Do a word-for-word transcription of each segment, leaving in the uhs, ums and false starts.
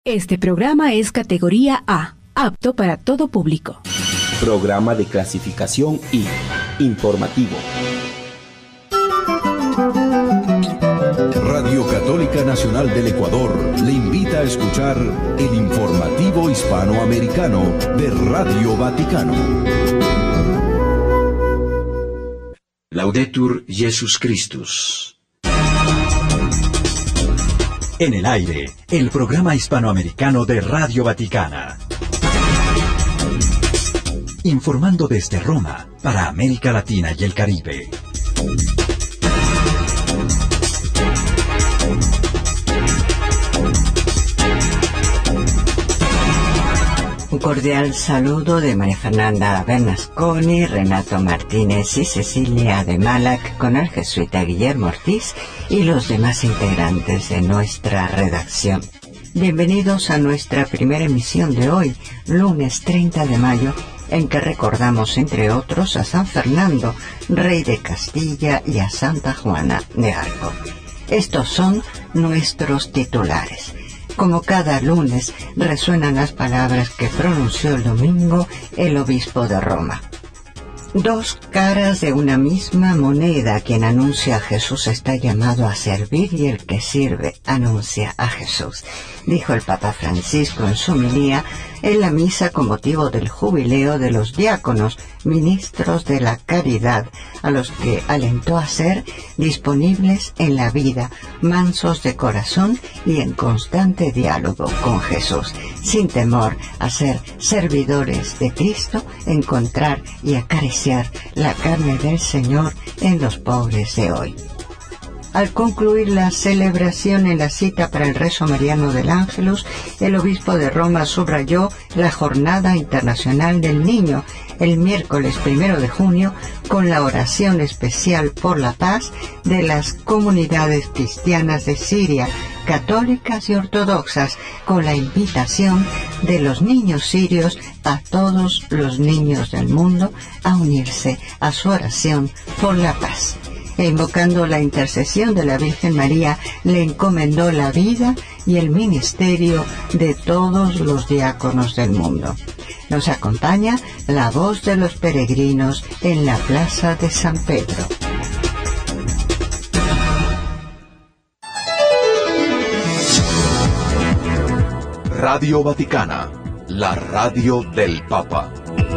Este programa es categoría A, apto para todo público. Programa de clasificación I, informativo. Radio Católica Nacional del Ecuador le invita a escuchar el informativo hispanoamericano de Radio Vaticano. Laudetur Jesus Christus. En el aire, el programa hispanoamericano de Radio Vaticana. Informando desde Roma para América Latina y el Caribe. Un cordial saludo de María Fernanda Bernasconi, Renato Martínez y Cecilia de Malac, con el jesuita Guillermo Ortiz y los demás integrantes de nuestra redacción. Bienvenidos a nuestra primera emisión de hoy, lunes treinta de mayo, en que recordamos, entre otros, a San Fernando, rey de Castilla, y a Santa Juana de Arco. Estos son nuestros titulares. Como cada lunes, resuenan las palabras que pronunció el domingo el obispo de Roma. Dos caras de una misma moneda. Quien anuncia a Jesús está llamado a servir, y el que sirve anuncia a Jesús, dijo el Papa Francisco en su homilía en la misa con motivo del jubileo de los diáconos, ministros de la caridad, a los que alentó a ser disponibles en la vida, mansos de corazón y en constante diálogo con Jesús, sin temor a ser servidores de Cristo, encontrar y acariciar la carne del Señor en los pobres de hoy. Al concluir la celebración en la cita para el rezo mariano del Ángelus, el obispo de Roma subrayó la Jornada Internacional del Niño el miércoles primero de junio, con la oración especial por la paz de las comunidades cristianas de Siria, católicas y ortodoxas, con la invitación de los niños sirios a todos los niños del mundo a unirse a su oración por la paz. E invocando la intercesión de la Virgen María, le encomendó la vida y el ministerio de todos los diáconos del mundo. Nos acompaña la voz de los peregrinos en la Plaza de San Pedro. Radio Vaticana, la radio del Papa.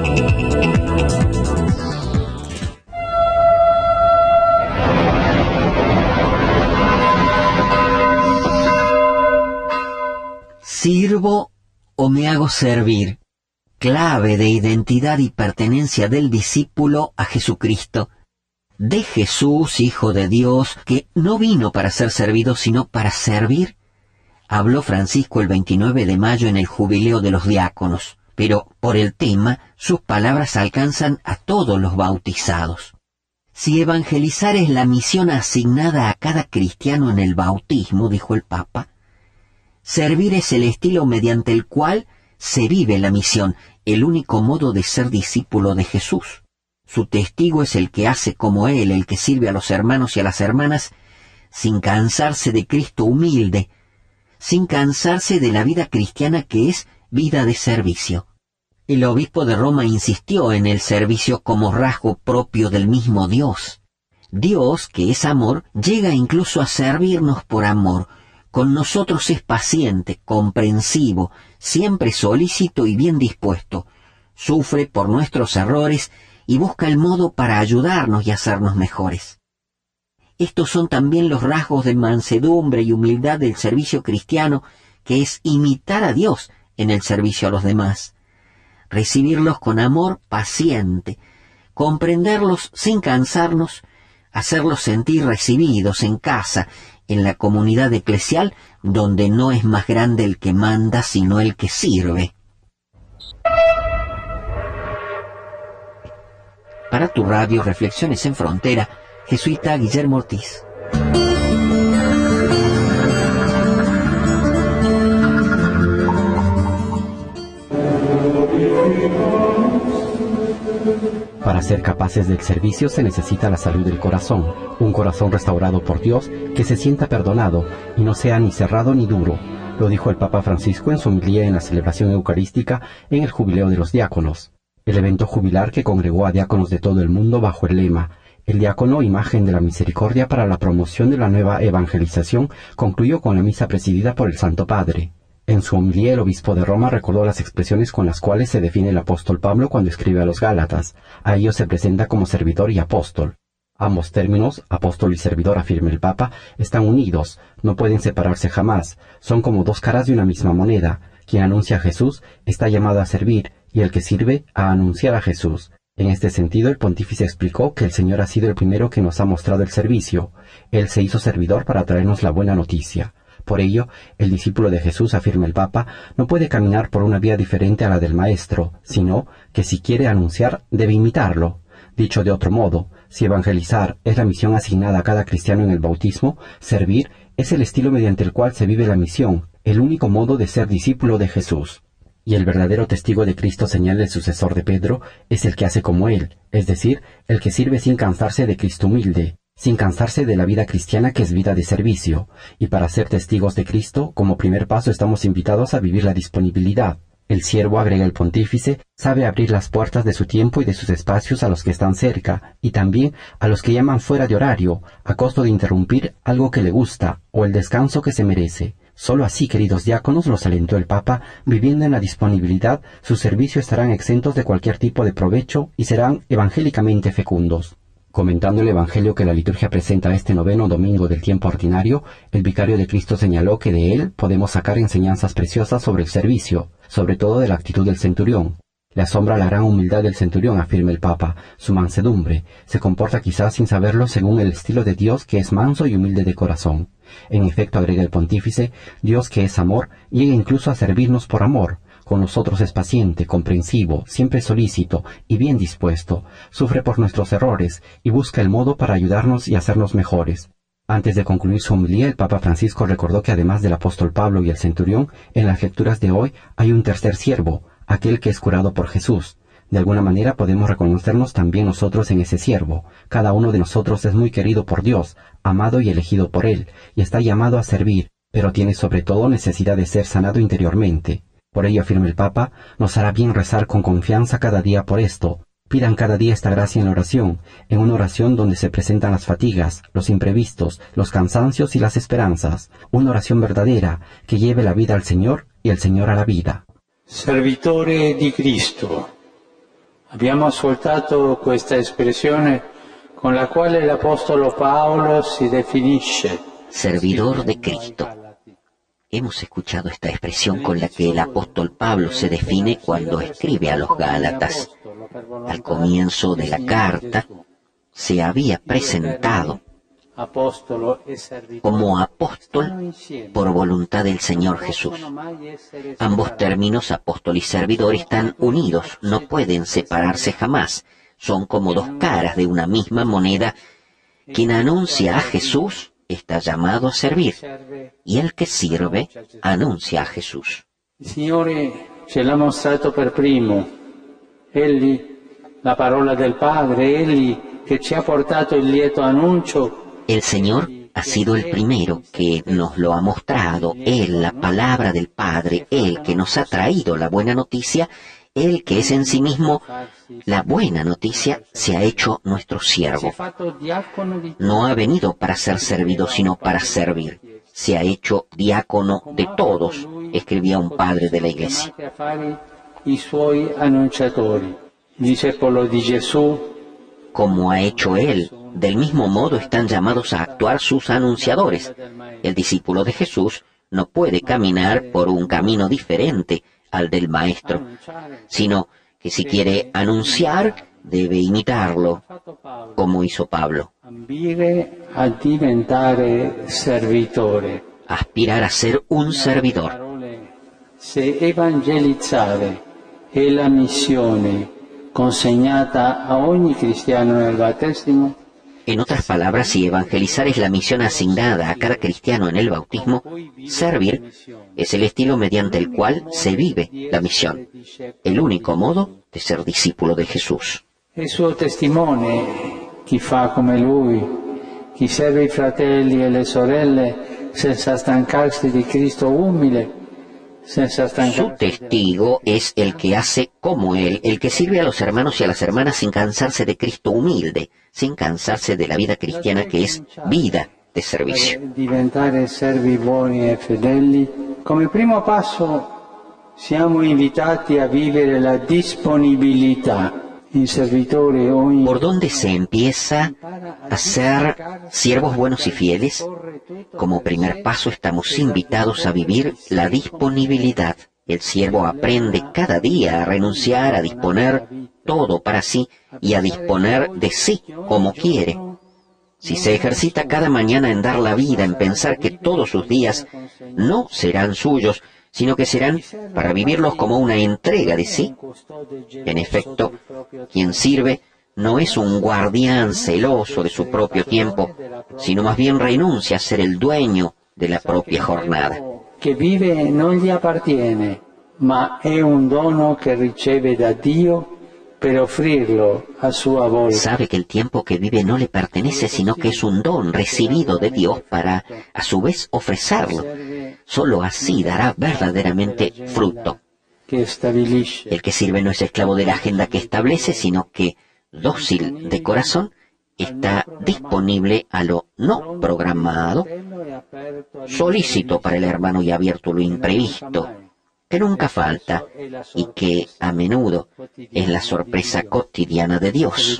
¿Sirvo o me hago servir? Clave de identidad y pertenencia del discípulo a Jesucristo. De Jesús, Hijo de Dios, que no vino para ser servido, sino para servir, habló Francisco el veintinueve de mayo en el jubileo de los diáconos. Pero por el tema, sus palabras alcanzan a todos los bautizados. Si evangelizar es la misión asignada a cada cristiano en el bautismo, dijo el Papa, servir es el estilo mediante el cual se vive la misión, el único modo de ser discípulo de Jesús. Su testigo es el que hace como Él, el que sirve a los hermanos y a las hermanas, sin cansarse de Cristo humilde, sin cansarse de la vida cristiana que es vida de servicio. El obispo de Roma insistió en el servicio como rasgo propio del mismo Dios. Dios, que es amor, llega incluso a servirnos por amor. Con nosotros es paciente, comprensivo, siempre solícito y bien dispuesto. Sufre por nuestros errores y busca el modo para ayudarnos y hacernos mejores. Estos son también los rasgos de mansedumbre y humildad del servicio cristiano, que es imitar a Dios en el servicio a los demás. Recibirlos con amor paciente, comprenderlos sin cansarnos, hacerlos sentir recibidos en casa, en la comunidad eclesial, donde no es más grande el que manda, sino el que sirve. Para tu radio Reflexiones en Frontera, jesuita Guillermo Ortiz. Para ser capaces del servicio se necesita la salud del corazón, un corazón restaurado por Dios que se sienta perdonado y no sea ni cerrado ni duro, Lo dijo el Papa Francisco en su homilía en la celebración eucarística en el Jubileo de los Diáconos, el evento jubilar que congregó a diáconos de todo el mundo bajo el lema "El diácono, imagen de la misericordia para la promoción de la nueva evangelización", concluyó con la misa presidida por el Santo Padre. En su homilía, el obispo de Roma recordó las expresiones con las cuales se define el apóstol Pablo cuando escribe a los Gálatas. A ellos se presenta como servidor y apóstol. Ambos términos, apóstol y servidor, afirma el Papa, están unidos, no pueden separarse jamás, son como dos caras de una misma moneda. Quien anuncia a Jesús está llamado a servir, y el que sirve a anunciar a Jesús. En este sentido, el pontífice explicó que el Señor ha sido el primero que nos ha mostrado el servicio. Él se hizo servidor para traernos la buena noticia. Por ello, el discípulo de Jesús, afirma el Papa, no puede caminar por una vía diferente a la del Maestro, sino que si quiere anunciar, debe imitarlo. Dicho de otro modo, si evangelizar es la misión asignada a cada cristiano en el bautismo, servir es el estilo mediante el cual se vive la misión, el único modo de ser discípulo de Jesús. Y el verdadero testigo de Cristo, señala el sucesor de Pedro, es el que hace como él, es decir, el que sirve sin cansarse de Cristo humilde, sin cansarse de la vida cristiana que es vida de servicio. Y para ser testigos de Cristo, como primer paso estamos invitados a vivir la disponibilidad. El siervo, agrega el pontífice, sabe abrir las puertas de su tiempo y de sus espacios a los que están cerca, y también a los que llaman fuera de horario, a costo de interrumpir algo que le gusta, o el descanso que se merece. Solo así, queridos diáconos, los alentó el Papa, viviendo en la disponibilidad, sus servicios estarán exentos de cualquier tipo de provecho y serán evangélicamente fecundos. Comentando el Evangelio que la liturgia presenta este noveno domingo del tiempo ordinario, el vicario de Cristo señaló que de él podemos sacar enseñanzas preciosas sobre el servicio, sobre todo de la actitud del centurión. Le asombra la gran humildad del centurión, afirma el Papa, su mansedumbre. Se comporta quizás sin saberlo según el estilo de Dios, que es manso y humilde de corazón. En efecto, agrega el pontífice, Dios, que es amor, llega incluso a servirnos por amor. Con nosotros es paciente, comprensivo, siempre solícito y bien dispuesto. Sufre por nuestros errores y busca el modo para ayudarnos y hacernos mejores. Antes de concluir su homilía, el Papa Francisco recordó que además del apóstol Pablo y el centurión, en las lecturas de hoy hay un tercer siervo, aquel que es curado por Jesús. De alguna manera podemos reconocernos también nosotros en ese siervo. Cada uno de nosotros es muy querido por Dios, amado y elegido por Él, y está llamado a servir, pero tiene sobre todo necesidad de ser sanado interiormente. Por ello, afirma el Papa, nos hará bien rezar con confianza cada día por esto. Pidan cada día esta gracia en la oración, en una oración donde se presentan las fatigas, los imprevistos, los cansancios y las esperanzas. Una oración verdadera, que lleve la vida al Señor y el Señor a la vida. Servitore di Cristo. Abbiamo ascoltato questa espressione con la quale l'Apostolo Paolo si definisce. Servidor de Cristo. Hemos escuchado esta expresión con la que el apóstol Pablo se define cuando escribe a los Gálatas. Al comienzo de la carta, se había presentado como apóstol por voluntad del Señor Jesús. Ambos términos, apóstol y servidor, están unidos, no pueden separarse jamás. Son como dos caras de una misma moneda. Quien anuncia a Jesús está llamado a servir, y el que sirve anuncia a Jesús. Il Signore ce l'ha mostrato per primo. Egli, la parola del Padre, Egli che ci ha portato il lieto annuncio. El Señor ha sido el primero que nos lo ha mostrado, Él, la palabra del Padre, Él que nos ha traído la buena noticia, Él que es en sí mismo la buena noticia, se ha hecho nuestro siervo. No ha venido para ser servido, sino para servir. Se ha hecho diácono de todos, escribía un padre de la Iglesia. Como ha hecho Él, del mismo modo están llamados a actuar sus anunciadores. El discípulo de Jesús no puede caminar por un camino diferente al del Maestro, sino que si quiere anunciar, debe imitarlo, como hizo Pablo. Aspirar a ser un servidor. Se evangelizzare è la missione consegnata a ogni cristiano nel battesimo. En otras palabras, si evangelizar es la misión asignada a cada cristiano en el bautismo, servir es el estilo mediante el cual se vive la misión, el único modo de ser discípulo de Jesús. È suo testimone chi fa come lui, chi serve i fratelli e le sorelle senza stancarsi di Cristo umile, senza Su stancarsi. testigo es el que hace como él, el que sirve a los hermanos y a las hermanas sin cansarse de Cristo humilde, sin cansarse de la vida cristiana que es vida de servicio. Per diventare servi buoni e fedeli, come primo passo siamo invitati a vivere la disponibilità in servitore ogni. ¿Por dónde se empieza a ser siervos buenos y fieles? Como primer paso estamos invitados a vivir la disponibilidad. El siervo aprende cada día a renunciar, a disponer todo para sí y a disponer de sí como quiere. Si se ejercita cada mañana en dar la vida, en pensar que todos sus días no serán suyos, sino que serán para vivirlos como una entrega de sí, en efecto, quien sirve no es un guardián celoso de su propio tiempo, sino más bien renuncia a ser el dueño de la propia jornada. Che vive non gli appartiene, ma è un dono che riceve da Dio per offrirlo a sua volta. Sabe que el tiempo que vive no le pertenece, sino que es un don recibido de Dios para, a su vez, ofrecerlo. Solo así dará verdaderamente fruto. Che stabilisce. El que sirve no es esclavo de la agenda que establece, sino que, dócil de corazón, está disponible a lo no programado, solícito para el hermano y abierto a lo imprevisto, que nunca falta y que a menudo es la sorpresa cotidiana de Dios.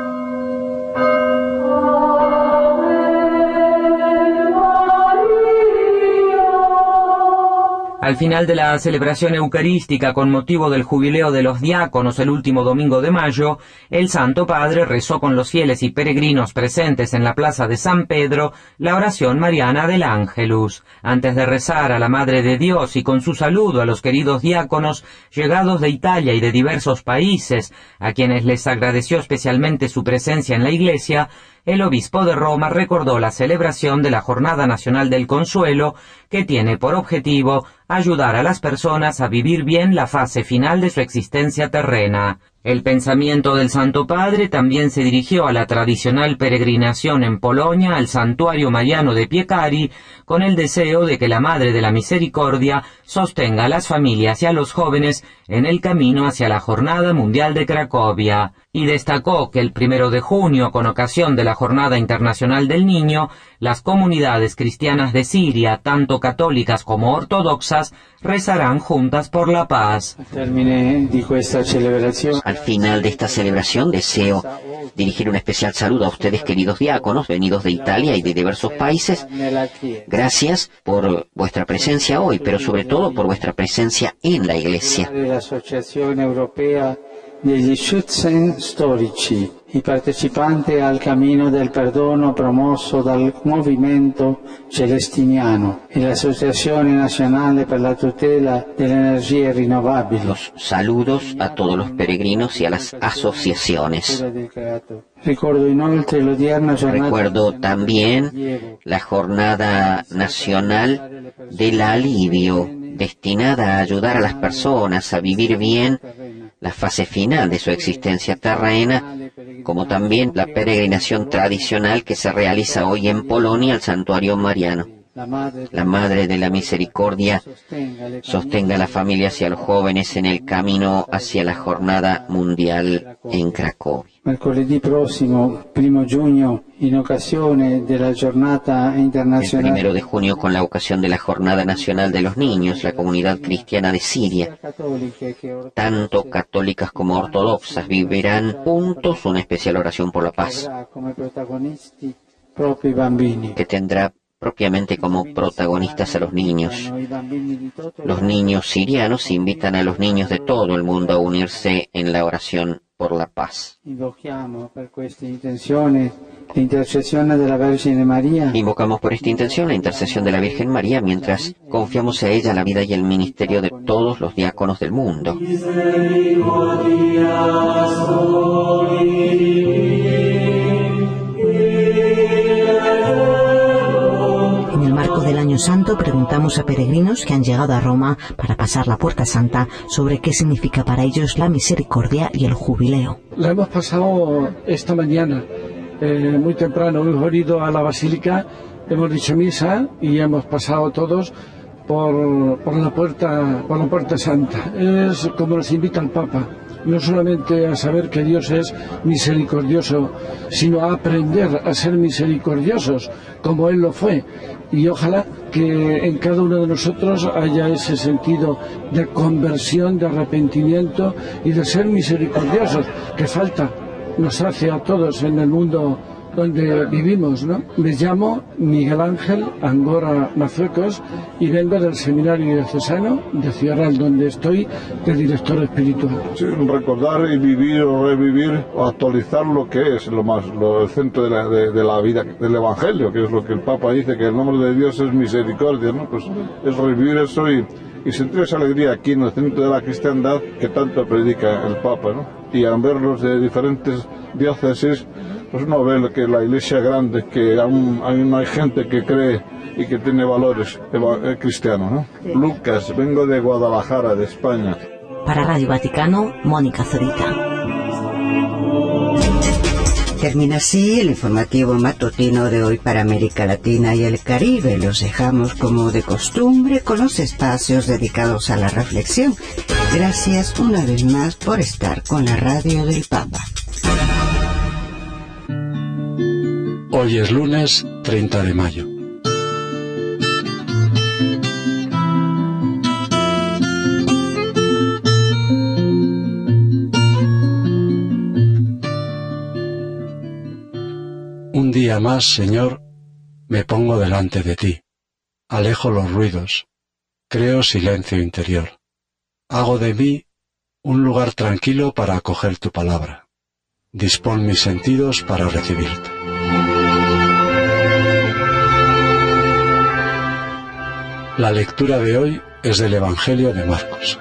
Al final de la celebración eucarística con motivo del jubileo de los diáconos el último domingo de mayo, el Santo Padre rezó con los fieles y peregrinos presentes en la plaza de San Pedro la oración mariana del Ángelus. Antes de rezar a la Madre de Dios y con su saludo a los queridos diáconos llegados de Italia y de diversos países, a quienes les agradeció especialmente su presencia en la Iglesia, el obispo de Roma recordó la celebración de la Jornada Nacional del Consuelo, que tiene por objetivo ayudar a las personas a vivir bien la fase final de su existencia terrena. El pensamiento del Santo Padre también se dirigió a la tradicional peregrinación en Polonia al Santuario Mariano de Piekary, con el deseo de que la Madre de la Misericordia sostenga a las familias y a los jóvenes en el camino hacia la Jornada Mundial de Cracovia, y destacó que el primero de junio, con ocasión de la Jornada Internacional del Niño, las comunidades cristianas de Siria, tanto católicas como ortodoxas, rezarán juntas por la paz. Al final de esta celebración deseo dirigir un especial saludo a ustedes, queridos diáconos, venidos de Italia y de diversos países. Gracias por vuestra presencia hoy, pero sobre todo por vuestra presencia en la Iglesia. Degli Schützen storici, i partecipanti al cammino del perdono promosso dal Movimento Celestiniano e l'Associazione Nazionale per la Tutela delle Energie Rinnovabili. Los saludos a todos los peregrinos y a las asociaciones. Recuerdo también la Jornada Nacional del Alivio, destinada a ayudar a las personas a vivir bien la fase final de su existencia terrena, como también la peregrinación tradicional que se realiza hoy en Polonia al Santuario Mariano. La Madre de la Misericordia sostenga a las familias y a los jóvenes en el camino hacia la Jornada Mundial en Cracovia. Mercoledì prossimo, primo giugno, in occasione della Giornata Internazionale. El primero de junio, con la ocasión de la Jornada Nacional de los Niños, la comunidad cristiana de Siria, tanto católicas como ortodoxas, vivirán juntos una especial oración por la paz, que tendrá propiamente como protagonistas a los niños. Los niños sirianos invitan a los niños de todo el mundo a unirse en la oración por la paz. Invocamos por esta intención la intercesión de la Virgen María. Invocamos por esta intención la intercesión de la Virgen María mientras confiamos a ella la vida y el ministerio de todos los diáconos del mundo. En el marco del Año Santo preguntamos a peregrinos que han llegado a Roma para pasar la Puerta Santa sobre qué significa para ellos la misericordia y el jubileo. La hemos pasado esta mañana, eh, muy temprano. Hemos ido a la Basílica hemos dicho misa y hemos pasado todos por, por la puerta, por la puerta santa. Es como nos invita el Papa, no solamente a saber que Dios es misericordioso, sino a aprender a ser misericordiosos como Él lo fue. Y ojalá que en cada uno de nosotros haya ese sentido de conversión, de arrepentimiento y de ser misericordiosos, que falta nos hace a todos en el mundo donde vivimos, ¿no? Me llamo Miguel Ángel Angora Mazuecos y vengo del Seminario Diocesano de Ciudad Real, donde estoy de director espiritual. Sí, recordar y vivir o revivir o actualizar lo que es lo más, lo, el centro de la, de, de la vida del Evangelio, que es lo que el Papa dice, que el nombre de Dios es misericordia, ¿no? Pues es revivir eso y, y sentir esa alegría aquí en el centro de la cristiandad que tanto predica el Papa, ¿no? Y al verlos de diferentes diócesis, pues uno ve que la iglesia grande, que aún, aún hay gente que cree y que tiene valores cristianos, ¿no? Sí. Lucas, vengo de Guadalajara, de España. Para Radio Vaticano, Mónica Zorita. Termina así el informativo matutino de hoy para América Latina y el Caribe. Los dejamos como de costumbre con los espacios dedicados a la reflexión. Gracias una vez más por estar con la radio del Papa. Hoy es lunes treinta de mayo. Un día más, Señor, me pongo delante de ti. Alejo los ruidos, creo silencio interior. Hago de mí un lugar tranquilo para acoger tu palabra. Dispón mis sentidos para recibirte. La lectura de hoy es del Evangelio de Marcos.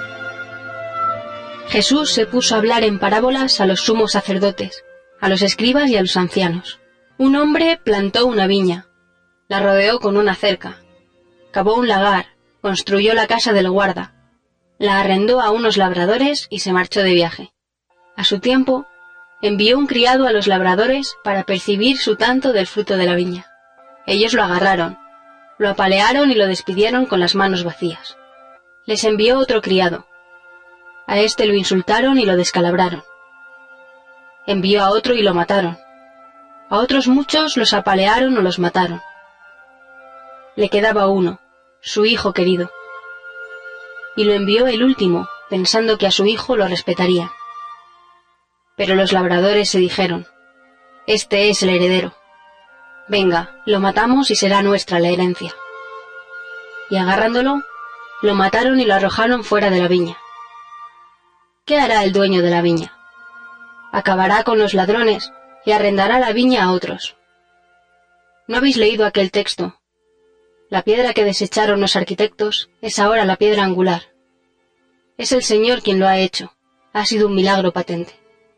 Jesús se puso a hablar en parábolas a los sumos sacerdotes, a los escribas y a los ancianos. Un hombre plantó una viña, la rodeó con una cerca, cavó un lagar, construyó la casa del guarda, la arrendó a unos labradores y se marchó de viaje. A su tiempo, envió un criado a los labradores para percibir su tanto del fruto de la viña. Ellos lo agarraron, lo apalearon y lo despidieron con las manos vacías. Les envió otro criado. A éste lo insultaron y lo descalabraron. Envió a otro y lo mataron. A otros muchos los apalearon o los mataron. Le quedaba uno, su hijo querido. Y lo envió el último, pensando que a su hijo lo respetarían. Pero los labradores se dijeron: este es el heredero. Venga, lo matamos y será nuestra la herencia. Y agarrándolo, lo mataron y lo arrojaron fuera de la viña. ¿Qué hará el dueño de la viña? Acabará con los ladrones y arrendará la viña a otros. ¿No habéis leído aquel texto? La piedra que desecharon los arquitectos es ahora la piedra angular. Es el Señor quien lo ha hecho. Ha sido un milagro patente.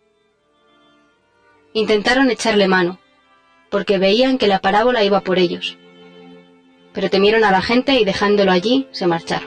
Intentaron echarle mano, porque veían que la parábola iba por ellos. Pero temieron a la gente y dejándolo allí, se marcharon.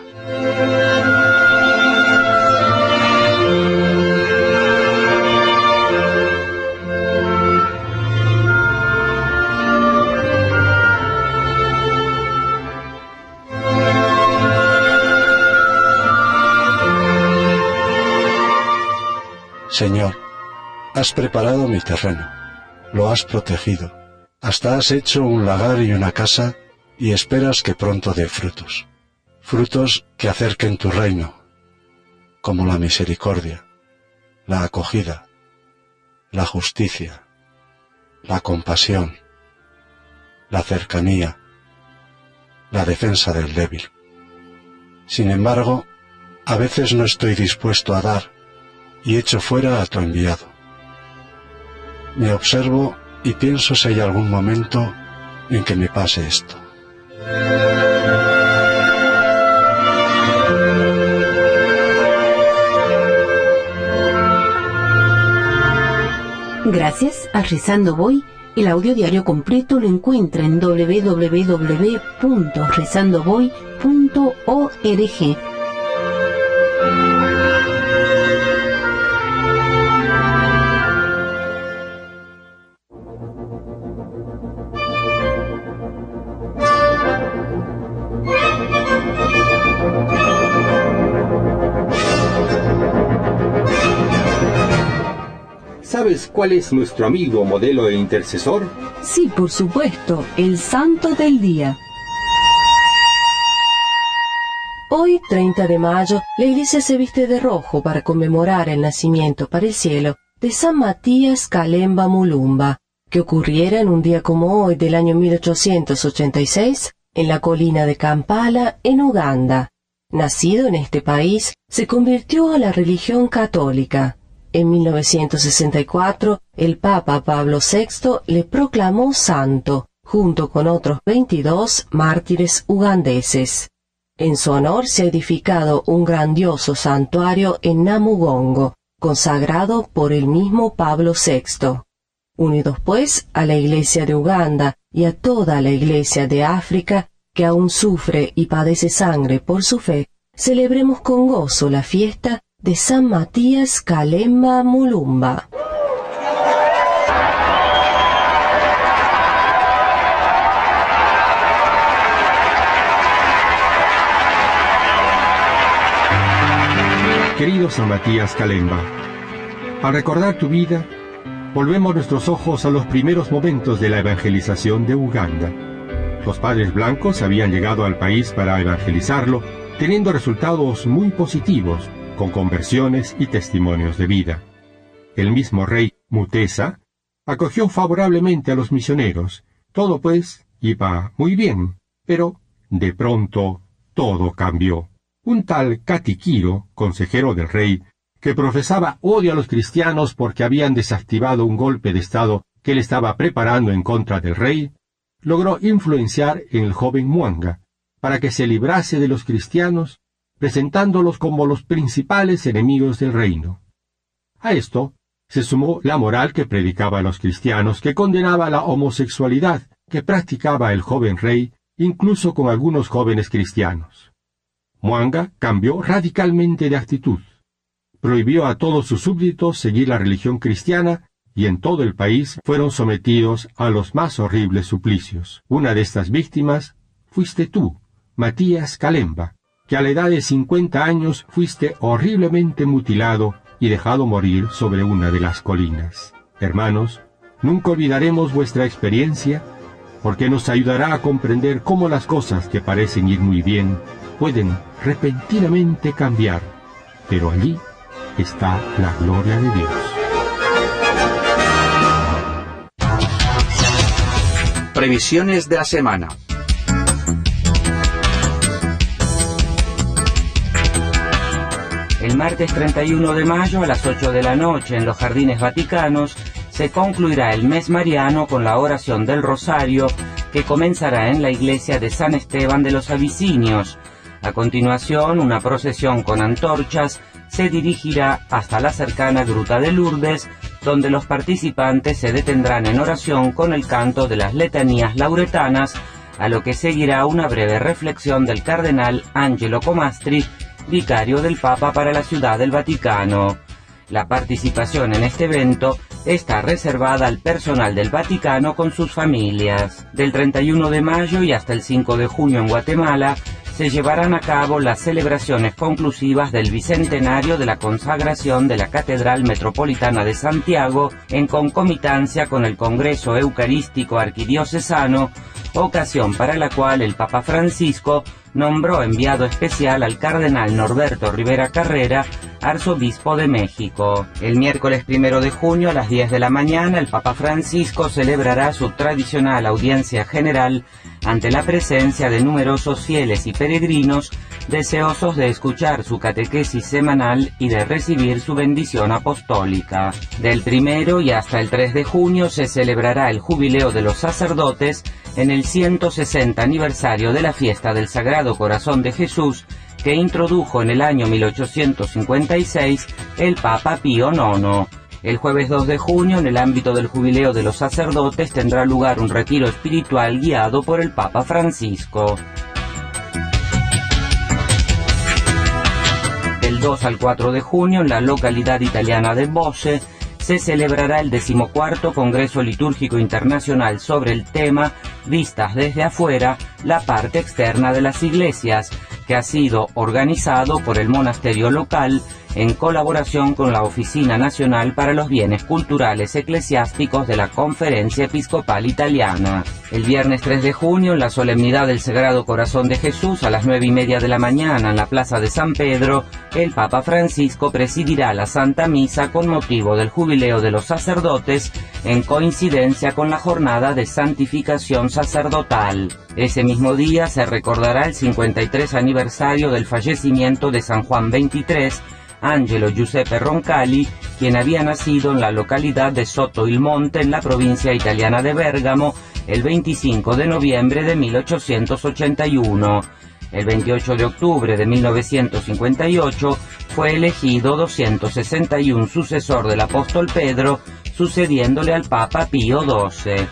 Señor, has preparado mi terreno, lo has protegido, hasta has hecho un lagar y una casa y esperas que pronto dé frutos, frutos que acerquen tu reino, como la misericordia, la acogida, la justicia, la compasión, la cercanía, la defensa del débil. Sin embargo, a veces no estoy dispuesto a dar y echo fuera a tu enviado. Me observo y pienso si hay algún momento en que me pase esto. Gracias a Rezando Voy, el audio diario completo lo encuentra en doble u doble u doble u punto rezando voy punto org. ¿Sabes cuál es nuestro amigo, modelo e intercesor? Sí, por supuesto, el Santo del Día. Hoy, treinta de mayo, la iglesia se viste de rojo para conmemorar el nacimiento para el cielo de San Matías Kalemba Mulumba, que ocurriera en un día como hoy del año mil ochocientos ochenta y seis en la colina de Kampala, en Uganda. Nacido en este país, se convirtió a la religión católica. En mil novecientos sesenta y cuatro, el Papa Pablo sexto le proclamó santo, junto con otros veintidós mártires ugandeses. En su honor se ha edificado un grandioso santuario en Namugongo, consagrado por el mismo Pablo sexto. Unidos pues a la Iglesia de Uganda y a toda la Iglesia de África, que aún sufre y padece sangre por su fe, celebremos con gozo la fiesta de San Matías Kalemba Mulumba. Querido San Matías Kalemba, al recordar tu vida, volvemos nuestros ojos a los primeros momentos de la evangelización de Uganda. Los padres blancos habían llegado al país para evangelizarlo, teniendo resultados muy positivos, con conversiones y testimonios de vida. El mismo rey Mutesa acogió favorablemente a los misioneros. Todo, pues, iba muy bien, pero, de pronto, todo cambió. Un tal Katikiro, consejero del rey, que profesaba odio a los cristianos porque habían desactivado un golpe de estado que él estaba preparando en contra del rey, logró influenciar en el joven Mwanga para que se librase de los cristianos, presentándolos como los principales enemigos del reino. A esto se sumó la moral que predicaba a los cristianos, que condenaba la homosexualidad que practicaba el joven rey, incluso con algunos jóvenes cristianos. Mwanga cambió radicalmente de actitud. Prohibió a todos sus súbditos seguir la religión cristiana y en todo el país fueron sometidos a los más horribles suplicios. Una de estas víctimas fuiste tú, Matías Kalemba, que a la edad de cincuenta años fuiste horriblemente mutilado y dejado morir sobre una de las colinas. Hermanos, nunca olvidaremos vuestra experiencia, porque nos ayudará a comprender cómo las cosas que parecen ir muy bien pueden repentinamente cambiar, pero allí está la gloria de Dios. Previsiones de la semana. El martes treinta y uno de mayo a las ocho de la noche en los Jardines Vaticanos se concluirá el mes mariano con la oración del Rosario, que comenzará en la iglesia de San Esteban de los Abisinios. A continuación, una procesión con antorchas se dirigirá hasta la cercana Gruta de Lourdes, donde los participantes se detendrán en oración con el canto de las letanías lauretanas, a lo que seguirá una breve reflexión del cardenal Angelo Comastri, vicario del Papa para la Ciudad del Vaticano. La participación en este evento está reservada al personal del Vaticano con sus familias. Del treinta y uno de mayo y hasta el cinco de junio en Guatemala se llevarán a cabo las celebraciones conclusivas del bicentenario de la consagración de la Catedral Metropolitana de Santiago en concomitancia con el Congreso Eucarístico Arquidiocesano, ocasión para la cual el Papa Francisco nombró enviado especial al cardenal Norberto Rivera Carrera, arzobispo de México. El miércoles primero de junio a las diez de la mañana el Papa Francisco celebrará su tradicional audiencia general ante la presencia de numerosos fieles y peregrinos deseosos de escuchar su catequesis semanal y de recibir su bendición apostólica. Del primero y hasta el tres de junio se celebrará el Jubileo de los Sacerdotes en el ciento sesenta aniversario de la fiesta del Sagrado Corazón de Jesús, que introdujo en el año mil ochocientos cincuenta y seis el Papa Pío noveno. El jueves dos de junio, en el ámbito del Jubileo de los Sacerdotes, tendrá lugar un retiro espiritual guiado por el Papa Francisco. Del dos al cuatro de junio, en la localidad italiana de Bosse, se celebrará el decimocuarto Congreso Litúrgico Internacional sobre el tema Vistas desde afuera, la parte externa de las iglesias, que ha sido organizado por el monasterio local en colaboración con la Oficina Nacional para los Bienes Culturales Eclesiásticos de la Conferencia Episcopal Italiana. El viernes tres de junio, en la solemnidad del Sagrado Corazón de Jesús, a las nueve y media de la mañana, en la Plaza de San Pedro, el Papa Francisco presidirá la Santa Misa con motivo del Jubileo de los Sacerdotes, en coincidencia con la jornada de santificación sacerdotal. Ese mismo día se recordará el cincuenta y tres aniversario del fallecimiento de San Juan veintitrés, Angelo Giuseppe Roncalli, quien había nacido en la localidad de Sotto il Monte, en la provincia italiana de Bérgamo, el veinticinco de noviembre de mil ochocientos ochenta y uno. El veintiocho de octubre de mil novecientos cincuenta y ocho fue elegido doscientos sesenta y uno sucesor del apóstol Pedro, sucediéndole al Papa Pío doce.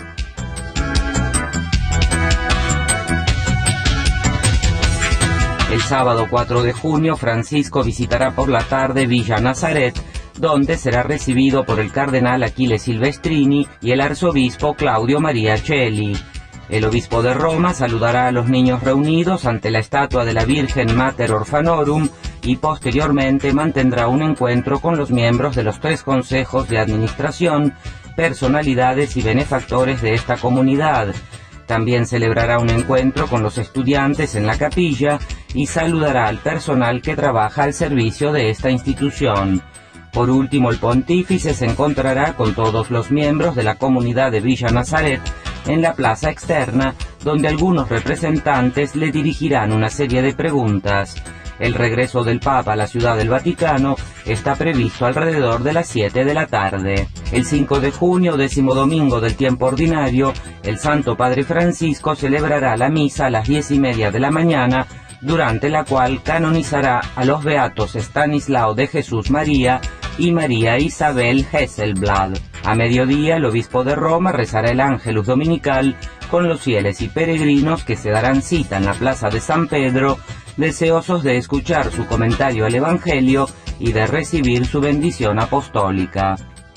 El sábado cuatro de junio, Francisco visitará por la tarde Villa Nazaret, donde será recibido por el cardenal Achille Silvestrini y el arzobispo Claudio Maria Celli. El obispo de Roma saludará a los niños reunidos ante la estatua de la Virgen Mater Orphanorum y posteriormente mantendrá un encuentro con los miembros de los tres consejos de administración, personalidades y benefactores de esta comunidad. También celebrará un encuentro con los estudiantes en la capilla y saludará al personal que trabaja al servicio de esta institución. Por último, el pontífice se encontrará con todos los miembros de la comunidad de Villa Nazaret en la plaza externa, donde algunos representantes le dirigirán una serie de preguntas. El regreso del Papa a la Ciudad del Vaticano está previsto alrededor de las siete de la tarde. El cinco de junio, décimo domingo del tiempo ordinario, el Santo Padre Francisco celebrará la misa a las diez y media de la mañana, durante la cual canonizará a los beatos Estanislao de Jesús María y María Isabel Hesselblad. A mediodía, el obispo de Roma rezará el Ángelus Dominical con los fieles y peregrinos que se darán cita en la plaza de San Pedro, deseosos de escuchar su comentario al Evangelio y de recibir su bendición apostólica.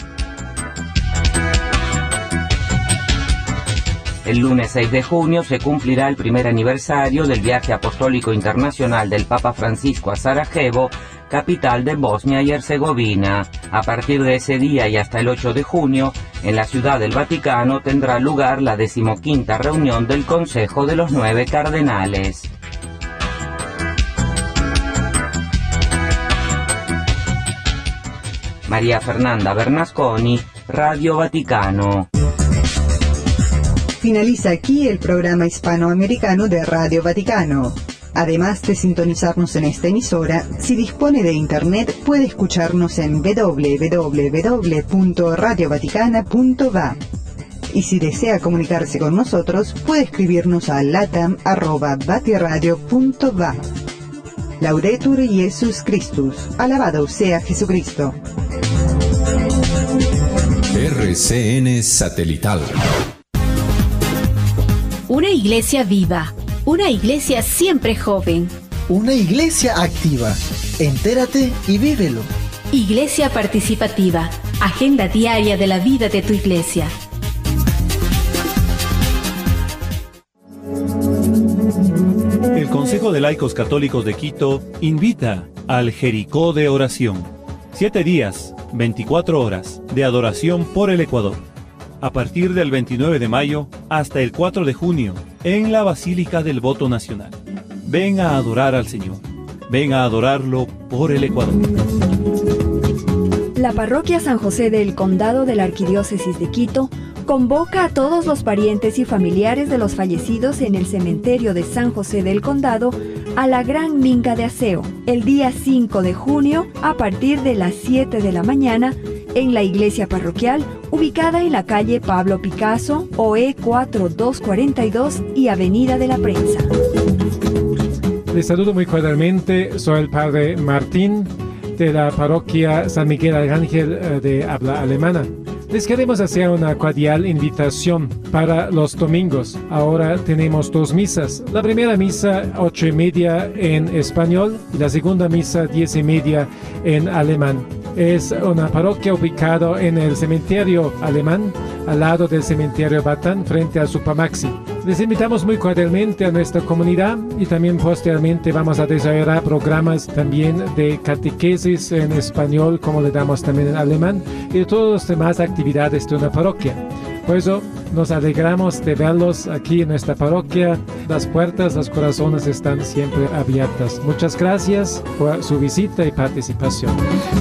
El lunes seis de junio se cumplirá el primer aniversario del viaje apostólico internacional del Papa Francisco a Sarajevo, capital de Bosnia y Herzegovina. A partir de ese día y hasta el ocho de junio, en la Ciudad del Vaticano tendrá lugar la decimoquinta reunión del Consejo de los Nueve Cardenales. María Fernanda Bernasconi, Radio Vaticano. Finaliza aquí el programa hispanoamericano de Radio Vaticano. Además de sintonizarnos en esta emisora, si dispone de internet puede escucharnos en doble u doble u doble u punto radio vaticana punto va. Y si desea comunicarse con nosotros, puede escribirnos a latam arroba vatiradio punto va. Laudetur Jesus Christus. Alabado sea Jesucristo. R C N Satelital. Una iglesia viva, una iglesia siempre joven. Una iglesia activa. Entérate y vívelo. Iglesia participativa, agenda diaria de la vida de tu iglesia. El Consejo de Laicos Católicos de Quito invita al Jericó de Oración. Siete días, veinticuatro horas de adoración por el Ecuador. A partir del veintinueve de mayo hasta el cuatro de junio, en la Basílica del Voto Nacional. Ven a adorar al Señor. Ven a adorarlo por el Ecuador. La Parroquia San José del Condado de la Arquidiócesis de Quito convoca a todos los parientes y familiares de los fallecidos en el cementerio de San José del Condado a la Gran Minga de Aseo, el día cinco de junio a partir de las siete de la mañana en la iglesia parroquial ubicada en la calle Pablo Picasso, O E cuatro dos cuatro dos y Avenida de la Prensa. Les saludo muy cordialmente, soy el padre Martín de la parroquia San Miguel Arcángel de habla alemana. Les queremos hacer una cordial invitación para los domingos. Ahora tenemos dos misas. La primera misa, ocho y media en español, y la segunda misa, diez y media en alemán. Es una parroquia ubicada en el cementerio alemán, al lado del cementerio Batán, frente al Supermaxi. Les invitamos muy cordialmente a nuestra comunidad y también posteriormente vamos a desarrollar programas también de catequesis en español, como le damos también en alemán, y todas las demás actividades de una parroquia. Por eso nos alegramos de verlos aquí en nuestra parroquia. Las puertas, los corazones están siempre abiertas. Muchas gracias por su visita y participación.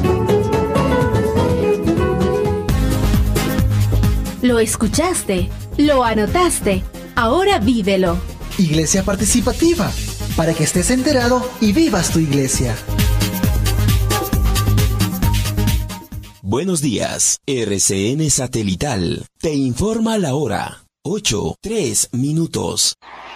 Lo escuchaste, lo anotaste, ahora vívelo. Iglesia participativa, para que estés enterado y vivas tu iglesia. Buenos días, R C N Satelital te informa la hora, ocho, tres minutos.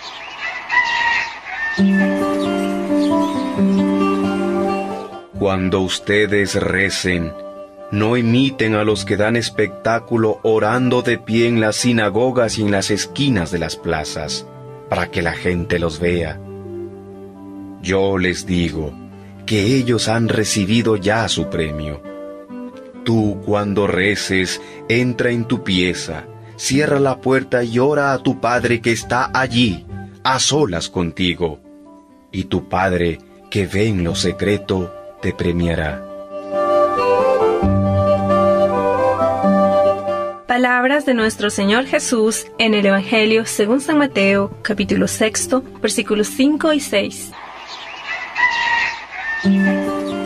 Cuando ustedes recen, no imiten a los que dan espectáculo orando de pie en las sinagogas y en las esquinas de las plazas, para que la gente los vea. Yo les digo que ellos han recibido ya su premio. Tú, cuando reces, entra en tu pieza, cierra la puerta y ora a tu Padre que está allí, a solas contigo. Y tu Padre, que ve en lo secreto, te premiará. Palabras de nuestro Señor Jesús en el Evangelio según San Mateo, capítulo sexto, versículos cinco y seis.